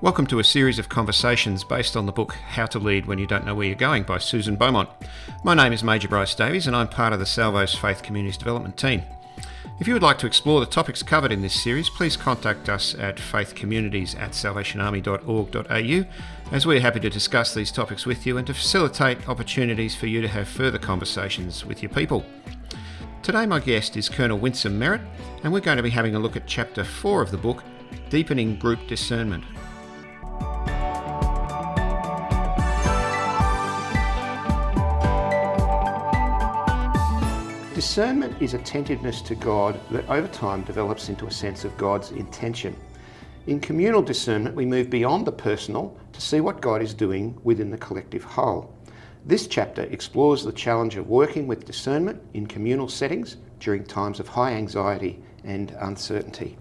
Welcome to a series of conversations based on the book How to Lead When You Don't Know Where You're Going by Susan Beaumont. My name is Major Bryce Davies and I'm part of the Salvo's Faith Communities Development team. If you would like to explore the topics covered in this series, please contact us at faithcommunities@salvationarmy.org.au, as we're happy to discuss these topics with you and to facilitate opportunities for you to have further conversations with your people. Today my guest is Colonel Winsome Merritt, and we're going to be having a look at Chapter 4 of the book, Deepening Group Discernment. Discernment is attentiveness to God that over time develops into a sense of God's intention. In communal discernment, we move beyond the personal to see what God is doing within the collective whole. This chapter explores the challenge of working with discernment in communal settings during times of high anxiety and uncertainty.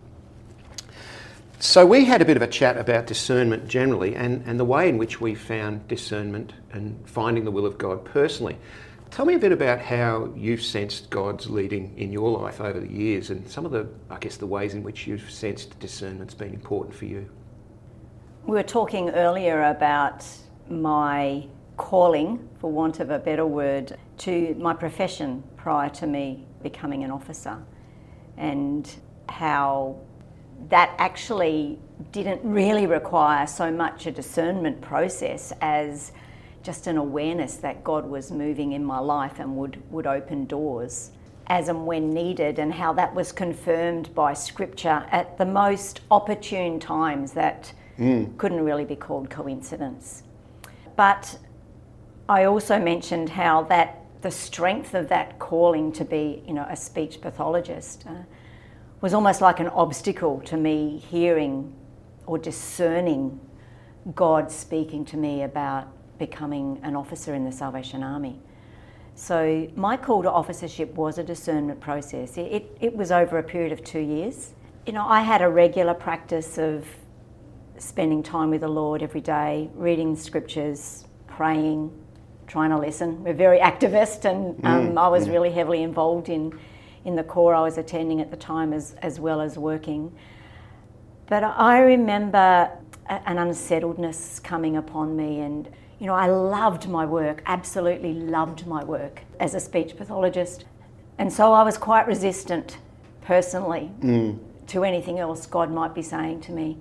So we had a bit of a chat about discernment generally and the way in which we found discernment and finding the will of God personally. Tell me a bit about how you've sensed God's leading in your life over the years and some of the ways in which you've sensed discernment's been important for you. We were talking earlier about my calling, for want of a better word, to my profession prior to me becoming an officer, and how that actually didn't really require so much a discernment process as just an awareness that God was moving in my life and would open doors as and when needed, and how that was confirmed by Scripture at the most opportune times that couldn't really be called coincidence. But I also mentioned how that the strength of that calling to be, a speech pathologist was almost like an obstacle to me hearing or discerning God speaking to me about becoming an officer in the Salvation Army. So my call to officership was a discernment process. It was over a period of 2 years. I had a regular practice of spending time with the Lord every day, reading scriptures, praying, trying to listen. We're very activist, and I was really heavily involved in the corps I was attending at the time as well as working. But I remember an unsettledness coming upon me, and I loved my work, absolutely loved my work as a speech pathologist. And so I was quite resistant personally to anything else God might be saying to me.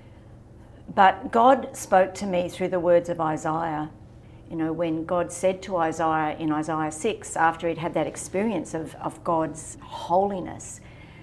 But God spoke to me through the words of Isaiah. When God said to Isaiah in Isaiah 6, after he'd had that experience of God's holiness,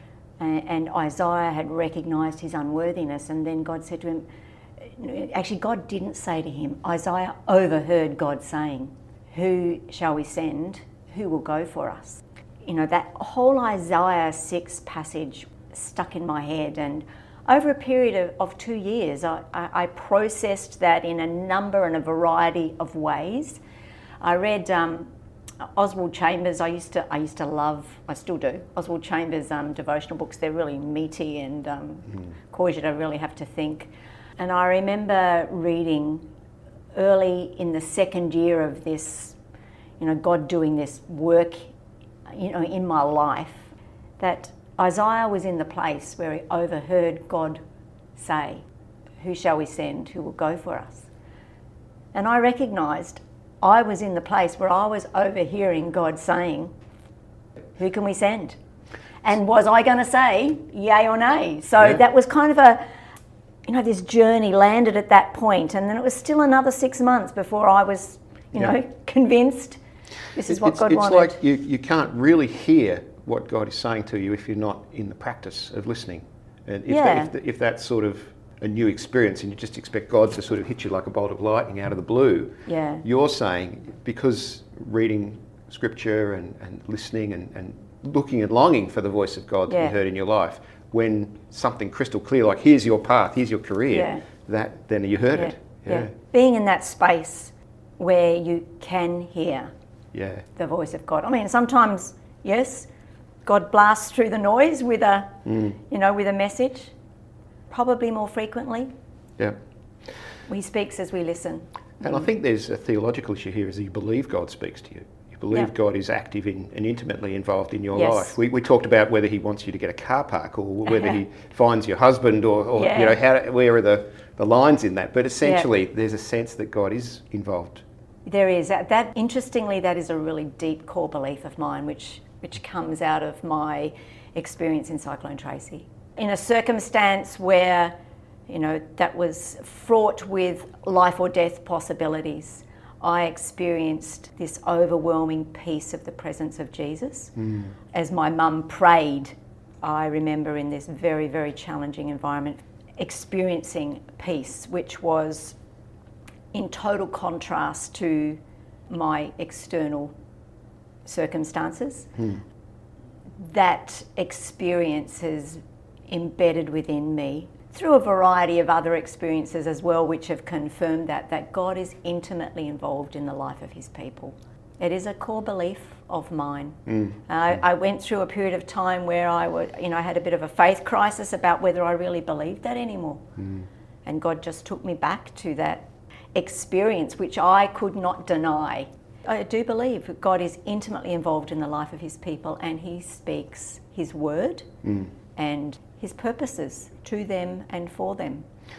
and Isaiah had recognised his unworthiness, and then God said to him, actually, God didn't say to him. Isaiah overheard God saying, "Who shall we send? Who will go for us?" That whole Isaiah 6 passage stuck in my head, and over a period of 2 years, I processed that in a number and a variety of ways. I read Oswald Chambers. I used to love, I still do, Oswald Chambers' devotional books. They're really meaty and cause you to really have to think. And I remember reading early in the second year of this, God doing this work, in my life, that Isaiah was in the place where he overheard God say, "Who shall we send? Who will go for us?" And I recognised I was in the place where I was overhearing God saying, "Who can we send?" And was I going to say yay or nay? So that was kind of this journey landed at that point, and then it was still another 6 months before I was, convinced this is what God wanted. It's like you can't really hear what God is saying to you if you're not in the practice of listening. And if that's sort of a new experience and you just expect God to sort of hit you like a bolt of lightning out of the blue, you're saying, because reading scripture and listening and looking and longing for the voice of God to be heard in your life, when something crystal clear, like here's your path, here's your career, then you heard it. Being in that space where you can hear the voice of God. I mean, sometimes, yes, God blasts through the noise with a message. Probably more frequently, He speaks as we listen. And I think there's a theological issue here: is you believe God speaks to you. You believe Yep. God is active in and intimately involved in your Yes. life. We talked about whether he wants you to get a car park, or whether he finds your husband, or Yeah. you know, where are the lines in that. But essentially, there's a sense that God is involved. There is. That interestingly, that is a really deep core belief of mine, which comes out of my experience in Cyclone Tracy. In a circumstance where, you know, that was fraught with life or death possibilities, I experienced this overwhelming peace of the presence of Jesus. As my mum prayed, I remember in this very, very challenging environment, experiencing peace, which was in total contrast to my external circumstances. That experience is embedded within me through a variety of other experiences as well, which have confirmed that God is intimately involved in the life of his people. It is a core belief of mine. I went through a period of time where I had a bit of a faith crisis about whether I really believed that anymore. And God just took me back to that experience, which I could not deny. I do believe that God is intimately involved in the life of his people, and he speaks his word and his purposes to them and for them.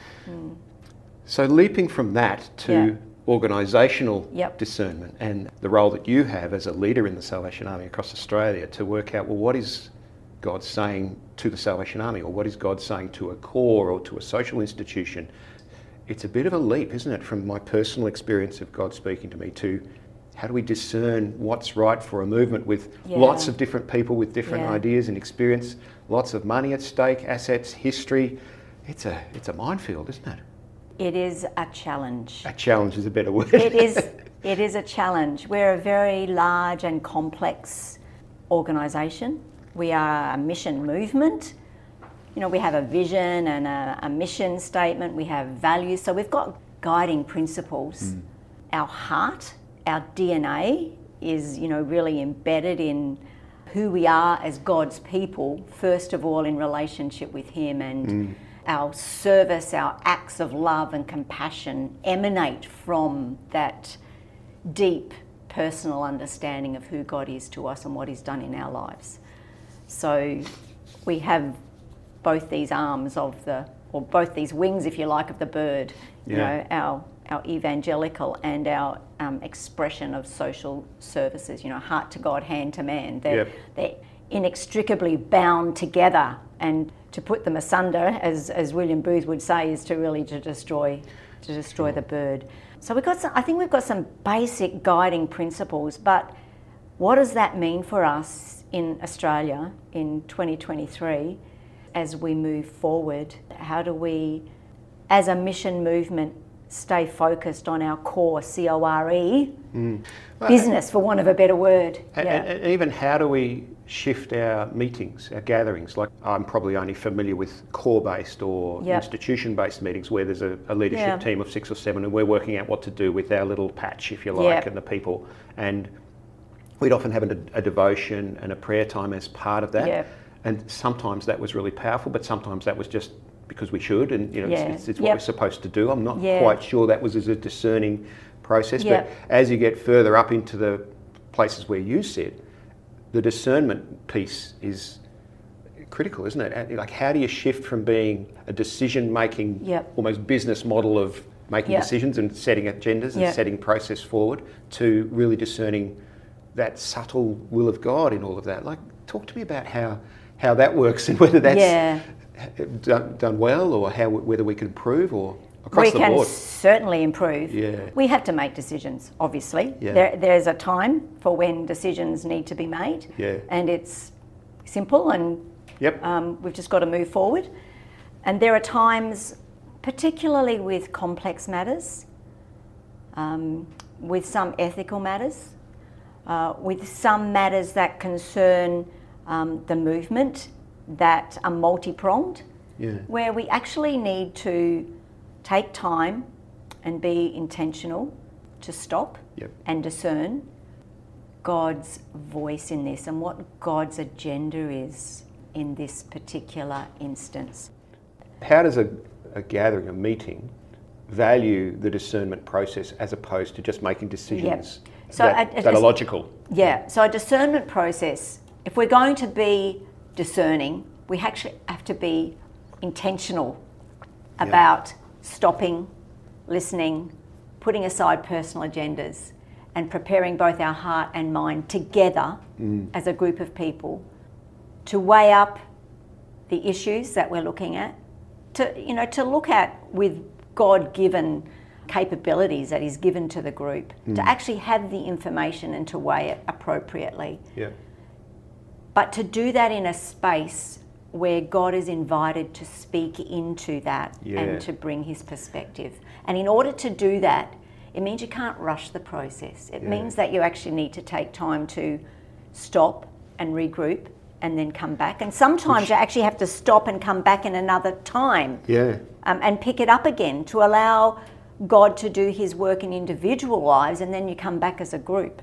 So leaping from that to organisational Yep. discernment, and the role that you have as a leader in the Salvation Army across Australia to work out, well, what is God saying to the Salvation Army, or what is God saying to a corps or to a social institution? It's a bit of a leap, isn't it, from my personal experience of God speaking to me to how do we discern what's right for a movement with lots of different people with different ideas and experience, lots of money at stake, assets, history. It's a minefield, isn't it? It is a challenge. A challenge is a better word. It is a challenge. We're a very large and complex organisation. We are a mission movement. You know, we have a vision and a mission statement. We have values. So we've got guiding principles. Our heart, our DNA is, you know, really embedded in who we are as God's people, first of all in relationship with him, and our service, our acts of love and compassion emanate from that deep personal understanding of who God is to us and what he's done in our lives. So we have both these arms of or both these wings, if you like, of the bird, you know, our evangelical and our expression of social services, you know, heart to God, hand to man. They're inextricably bound together, and to put them asunder, as William Booth would say, is to destroy the bird. So I think we've got some basic guiding principles, but what does that mean for us in Australia in 2023 as we move forward? How do we, as a mission movement, stay focused on our core, C-O-R-E, business, for want of a better word? And even how do we shift our meetings, our gatherings? Like, I'm probably only familiar with core-based or institution-based meetings where there's a leadership team of 6 or 7 and we're working out what to do with our little patch, if you like, and the people. And we'd often have a devotion and a prayer time as part of that. And sometimes that was really powerful, but sometimes that was just because we should, and you know, it's what we're supposed to do. I'm not quite sure that was as a discerning process, but as you get further up into the places where you sit, the discernment piece is critical, isn't it? Like, how do you shift from being a decision-making, almost business model of making decisions and setting agendas and setting process forward, to really discerning that subtle will of God in all of that? Like, talk to me about how that works and whether that's done well, or whether we can improve, or across the board. We can certainly improve. We have to make decisions, obviously. There's a time for when decisions need to be made, and it's simple, and we've just got to move forward. And there are times, particularly with complex matters, with some ethical matters, with some matters that concern the movement, that are multi-pronged, where we actually need to take time and be intentional to stop and discern God's voice in this and what God's agenda is in this particular instance. How does a gathering, a meeting, value the discernment process as opposed to just making decisions that are logical? Yeah, so a discernment process, if we're going to be discerning, we actually have to be intentional about stopping, listening, putting aside personal agendas, and preparing both our heart and mind together as a group of people to weigh up the issues that we're looking at, to look at with God-given capabilities that He's given to the group, to actually have the information and to weigh it appropriately. Yeah. But to do that in a space where God is invited to speak into that and to bring His perspective. And in order to do that, it means you can't rush the process. It means that you actually need to take time to stop and regroup and then come back. And sometimes you actually have to stop and come back in another time and pick it up again to allow God to do His work in individual lives, and then you come back as a group.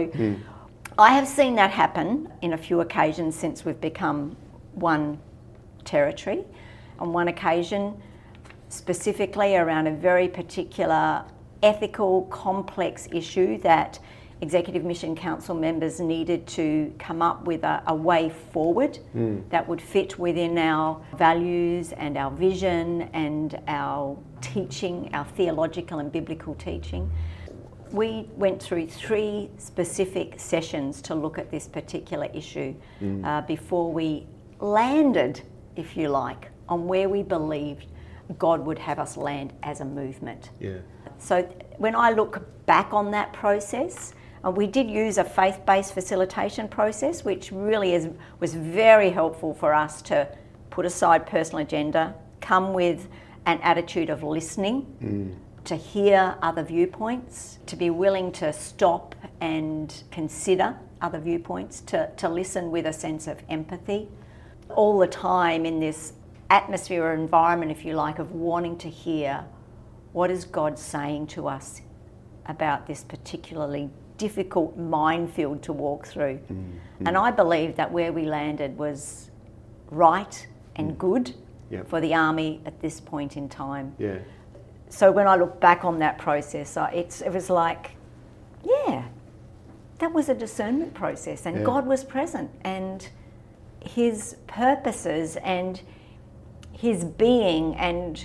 I have seen that happen in a few occasions since we've become one territory. On one occasion, specifically around a very particular ethical, complex issue that Executive Mission Council members needed to come up with a way forward that would fit within our values and our vision and our teaching, our theological and biblical teaching. We went through 3 specific sessions to look at this particular issue before we landed, if you like, on where we believed God would have us land as a movement. So when I look back on that process, we did use a faith-based facilitation process, which really was very helpful for us to put aside personal agenda, come with an attitude of listening, to hear other viewpoints, to be willing to stop and consider other viewpoints, to listen with a sense of empathy. All the time in this atmosphere or environment, if you like, of wanting to hear what is God saying to us about this particularly difficult minefield to walk through. And I believe that where we landed was right and good for the Army at this point in time. So when I look back on that process, it was like, that was a discernment process, and God was present, and His purposes and His being and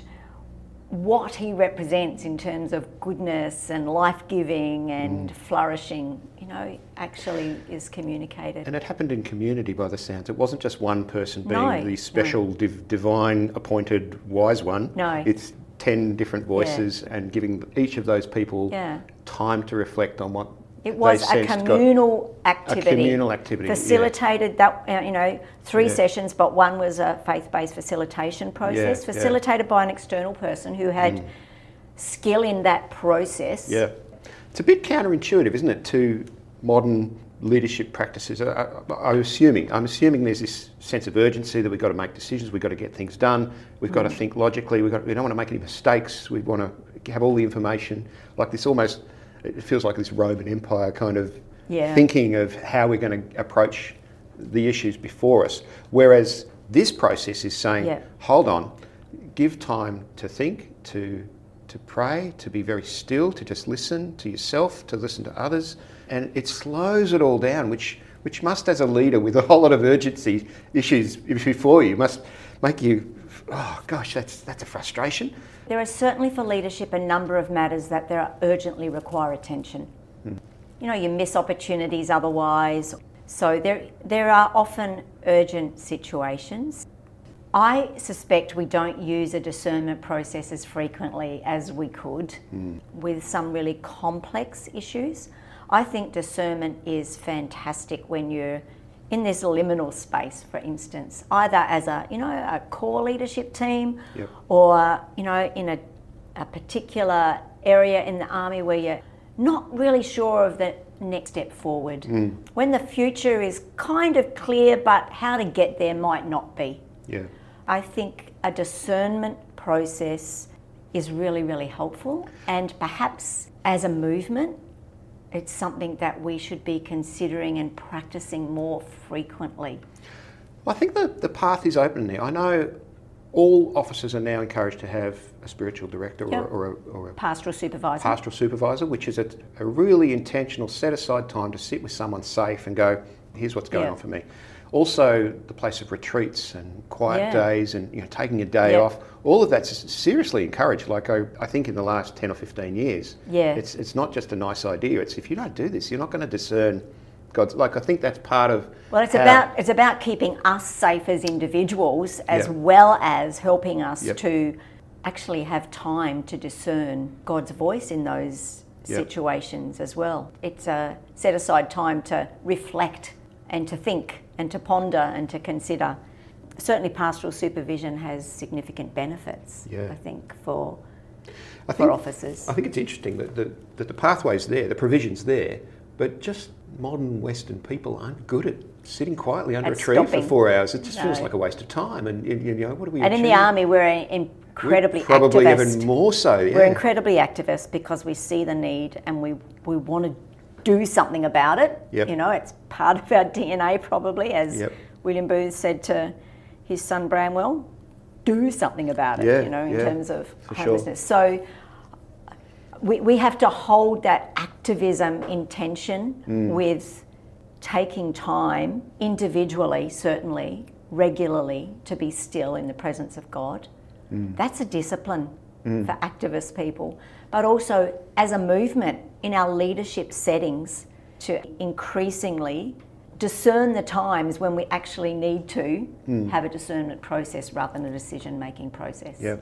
what He represents in terms of goodness and life-giving and flourishing, actually is communicated. And it happened in community by the sounds. It wasn't just one person being the special divine appointed wise one. It's 10 different voices and giving each of those people time to reflect on what it was a communal activity. A communal activity. Facilitated that, 3 sessions, but one was a faith-based facilitation process, facilitated by an external person who had skill in that process. It's a bit counterintuitive, isn't it, to modern leadership practices? I'm assuming there's this sense of urgency that we've got to make decisions, we've got to get things done, we've got to think logically, we don't want to make any mistakes, we want to have all the information, like this almost. It feels like this Roman Empire kind of thinking of how we're going to approach the issues before us. Whereas this process is saying, hold on, give time to think, to pray, to be very still, to just listen to yourself, to listen to others. And it slows it all down, which must, as a leader with a whole lot of urgency issues before you, must make you, oh gosh, that's a frustration. There are certainly for leadership a number of matters that urgently require attention. You miss opportunities otherwise. So there are often urgent situations. I suspect we don't use a discernment process as frequently as we could with some really complex issues. I think discernment is fantastic when you're in this liminal space, for instance, either as a core leadership team or, in a particular area in the Army where you're not really sure of the next step forward. When the future is kind of clear, but how to get there might not be. I think a discernment process is really, really helpful, and perhaps as a movement, it's something that we should be considering and practicing more frequently. Well, I think the path is open now. I know all officers are now encouraged to have a spiritual director Yep. or a Pastoral supervisor. pastoral supervisor, which is a really intentional set-aside time to sit with someone safe and go, here's what's going Yeah. on for me. Also, the place of retreats and quiet Yeah. days and taking a day Yeah. off, all of that's seriously encouraged. Like I think in the last 10 or 15 years, Yeah. it's not just a nice idea. It's if you don't do this, you're not going to discern God's. Like I think that's part of. Well, it's about keeping us safe as individuals, as Yep. well as helping us Yep. to actually have time to discern God's voice in those Yep. situations as well. It's a set aside time to reflect and to think and to ponder and to consider. Certainly, pastoral supervision has significant benefits. Yeah. I think for I officers. I think it's interesting that the pathway's there, the provision's there, but just modern Western people aren't good at sitting quietly under At a tree stopping. for 4 hours. It just feels No. like a waste of time. And what do we? And in the achieve? army, we're incredibly probably activist. even more so. Yeah. We're incredibly activist because we see the need and we want to do something about it. Yep. It's part of our DNA probably, as Yep. William Booth said to his son Bramwell, do something about it, Yeah, in yeah, terms of for sure. homelessness. So we have to hold that activism in tension with taking time individually, certainly, regularly, to be still in the presence of God. That's a discipline for activist people, but also as a movement in our leadership settings to increasingly discern the times when we actually need to have a discernment process rather than a decision-making process. Yeah.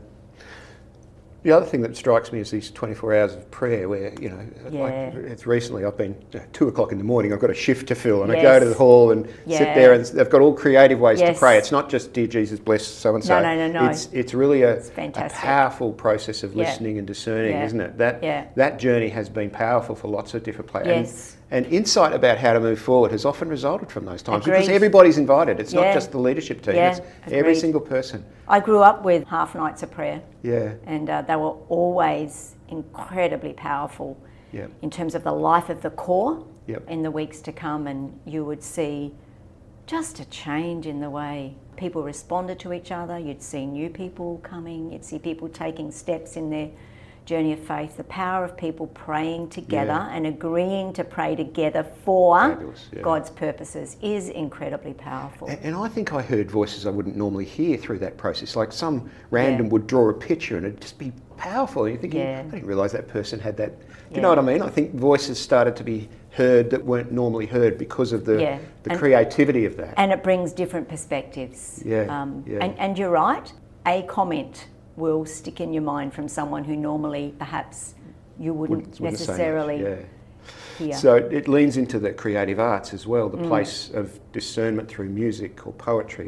The other thing that strikes me is these 24 hours of prayer where, Yeah. like it's recently I've been 2 o'clock in the morning, I've got a shift to fill and I Yes. go to the hall and sit Yeah. there and they've got all creative ways to Yes. pray. It's not just, dear Jesus, bless so-and-so. No. It's really a fantastic. powerful process of Yeah. listening and discerning, Yeah. isn't it? Yeah. That journey has been powerful for lots of different players. Yes. And insight about how to move forward has often resulted from those times because Agreed. everybody's invited. It's not Yeah. just the leadership team, Yeah, it's every agreed. single person. I grew up with half nights of prayer. Yeah. And they were always incredibly powerful Yep. in terms of the life of the core Yep. in the weeks to come. And you would see just a change in the way people responded to each other. You'd see new people coming. You'd see people taking steps in their journey of faith. The power of people praying together Yeah. and agreeing to pray together for Fabulous, yeah. God's purposes is incredibly powerful. And I think I heard voices I wouldn't normally hear through that process. Like some random Yeah. would draw a picture and it'd just be powerful. And you're thinking, Yeah. I didn't realise that person had that. You Yeah. know what I mean? I think voices started to be heard that weren't normally heard because of the Yeah. And- creativity of that. And it brings different perspectives. Yeah, yeah. And you're right, a comment will stick in your mind from someone who normally perhaps you wouldn't Wouldn't say much, necessarily yeah. hear. So it leans into the creative arts as well, the place of discernment through music or poetry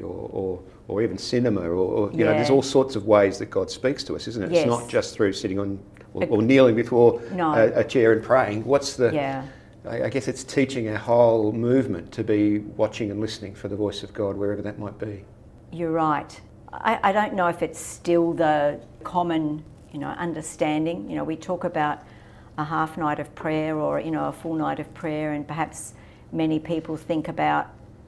or even cinema or Yeah. there's all sorts of ways that God speaks to us, isn't it? Yes. It's not just through sitting on or kneeling before No. a chair and praying. What's the... Yeah. I guess it's teaching our whole movement to be watching and listening for the voice of God wherever that might be. You're right. I don't know if it's still the common, understanding. We talk about a half night of prayer or, a full night of prayer, and perhaps many people think about,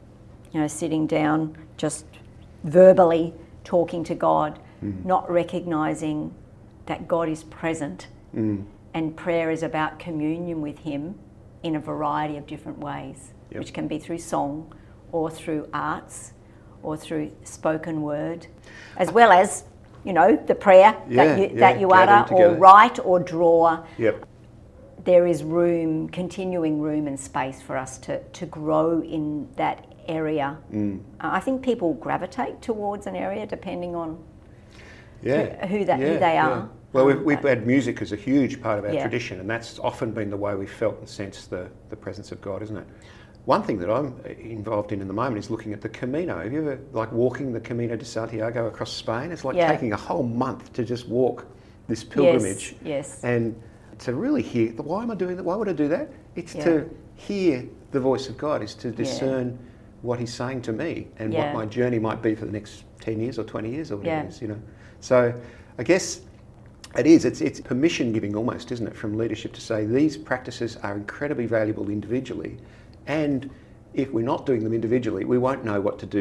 sitting down, just verbally talking to God, not recognising that God is present. And prayer is about communion with Him in a variety of different ways, Yep. which can be through song or through arts or through spoken word, as well as, the prayer that you utter gathering or together. write or draw. Yep. There is continuing room and space for us to grow in that area. I think people gravitate towards an area depending on who they are. Well, we've had music as a huge part of our Yeah. tradition, and that's often been the way we've felt and sensed the presence of God, isn't it? One thing that I'm involved in the moment is looking at the Camino. Have you ever walking the Camino de Santiago across Spain? It's like Yeah. taking a whole month to just walk this pilgrimage. Yes. And to really hear, why am I doing that? Why would I do that? It's Yeah. to hear the voice of God, is to discern what He's saying to me and what Yeah. my journey might be for the next 10 years or 20 years or whatever Yeah. it is, So I guess it's permission giving almost, isn't it, from leadership to say these practices are incredibly valuable individually, and if we're not doing them individually, we won't know what to do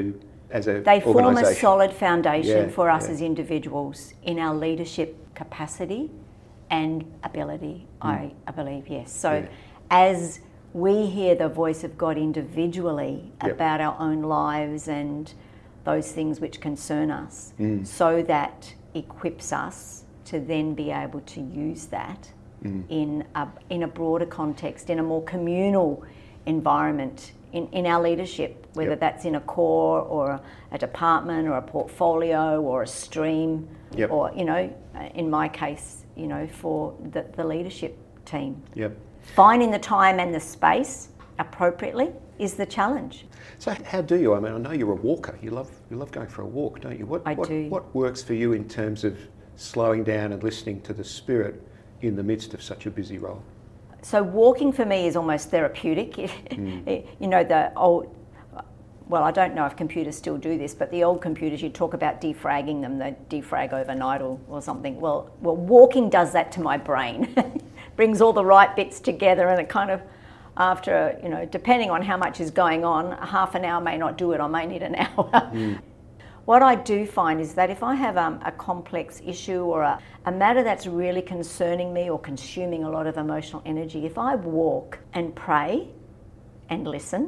as a They form a organisation. solid foundation Yeah, for us yeah. as individuals in our leadership capacity and ability, I believe, yes. So Yeah. as we hear the voice of God individually Yep. about our own lives and those things which concern us, so that equips us to then be able to use that in a broader context, in a more communal environment, in our leadership, whether Yep. that's in a core or a department or a portfolio or a stream, Yep. or, in my case, for the leadership team. Yep. Finding the time and the space appropriately is the challenge. So how do you? I mean, I know you're a walker. You love going for a walk, don't you? I do. What works for you in terms of slowing down and listening to the Spirit in the midst of such a busy role? So walking for me is almost therapeutic. The old, well, I don't know if computers still do this, but the old computers, you talk about defragging them, they defrag overnight or something. Well, walking does that to my brain. Brings all the right bits together, and it kind of, after, depending on how much is going on, half an hour may not do it, I may need an hour. What I do find is that if I have a complex issue or a matter that's really concerning me or consuming a lot of emotional energy, if I walk and pray and listen,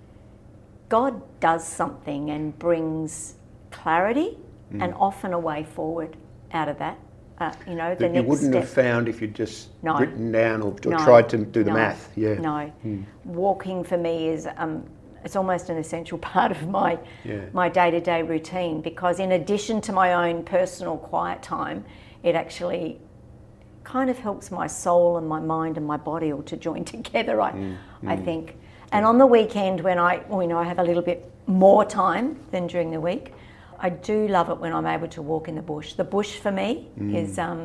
God does something and brings clarity and often a way forward out of that. The That next you wouldn't step. have found if you'd just No. written down or No. tried to do the No. math. Yeah. No. Walking for me is it's almost an essential part of my day-to-day routine, because in addition to my own personal quiet time, it actually kind of helps my soul and my mind and my body all to join together, I think. And on the weekend, when I have a little bit more time than during the week, I do love it when I'm able to walk in the bush. The bush for me is, I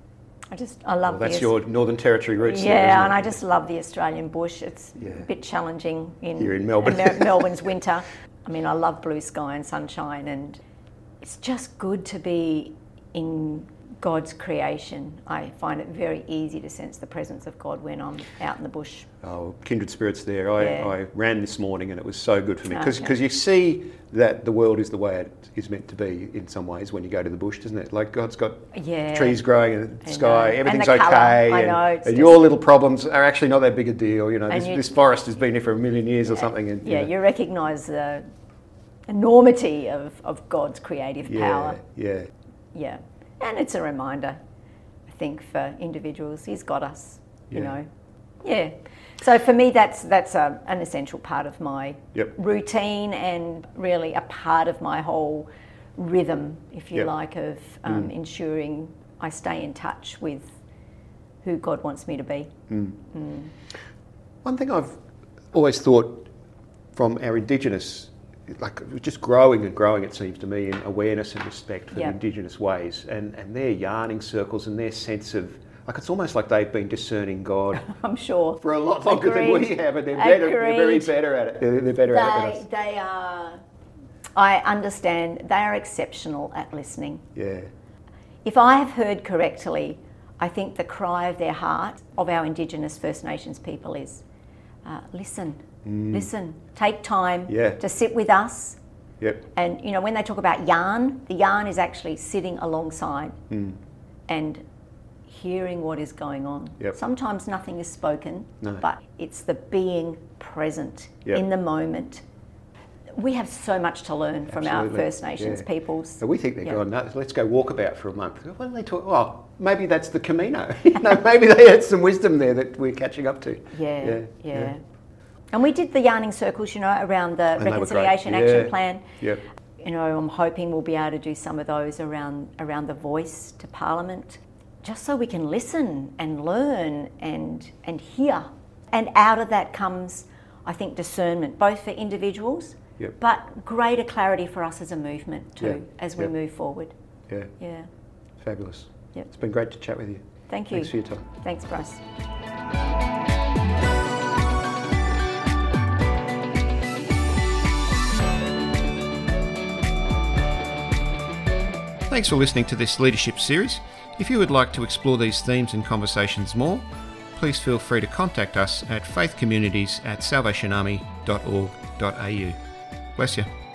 love Well, that's the your Northern Territory roots. yeah, there, isn't and it? I just love the Australian bush. It's Yeah. a bit challenging Here in Melbourne. Melbourne's winter. I mean, I love blue sky and sunshine, and it's just good to be in God's creation. I find it very easy to sense the presence of God when I'm out in the bush. Oh, kindred spirits there. Yeah. I ran this morning and it was so good for me because Okay. you see that the world is the way it is meant to be in some ways when you go to the bush, doesn't it? Like God's got Yeah. trees growing and the I sky, know. And everything's the colour. okay. I know, it's and just- your little problems are actually not that big a deal. And This forest has been here for 1 million years or something. And, Yeah, you recognise the enormity of God's creative power. Yeah. Yeah, and it's a reminder, I think, for individuals. He's got us, Yeah. Yeah. So for me, that's an essential part of my Yep. routine, and really a part of my whole rhythm, if you Yep. like, of ensuring I stay in touch with who God wants me to be. One thing I've always thought from our Indigenous, like just growing and growing, it seems to me, in awareness and respect for Yep. the Indigenous ways and their yarning circles and their sense of, like it's almost like they've been discerning God I'm sure. for a lot longer than we Agreed. have, and they're better. They're very Agreed. better at it. They're better at it than us. They are, I understand, they are exceptional at listening. Yeah. If I have heard correctly, I think the cry of their heart, of our Indigenous First Nations people, is listen, listen, take time Yeah. to sit with us. Yep. And, when they talk about yarn, the yarn is actually sitting alongside and hearing what is going on. Yep. Sometimes nothing is spoken, No. but it's the being present Yep. in the moment. We have so much to learn from our Absolutely. First Nations Yeah. peoples. So we think they're Yeah. going, no, let's go walk about for a month. What do they talk? Oh, maybe that's the Camino. Maybe they had some wisdom there that we're catching up to. Yeah. And we did the yarning circles, around the And they were Reconciliation great. Action Yeah. Plan. Yep. I'm hoping we'll be able to do some of those around the voice to Parliament, just so we can listen and learn and hear. And out of that comes, I think, discernment, both for individuals, Yep. but greater clarity for us as a movement too, Yeah. as we Yep. move forward. Yeah. Yeah. Fabulous. Yep. It's been great to chat with you. Thank you. Thanks for your time. Thanks, Bryce. Thanks for listening to this leadership series. If you would like to explore these themes and conversations more, please feel free to contact us at faithcommunities@salvationarmy.org.au. Bless you.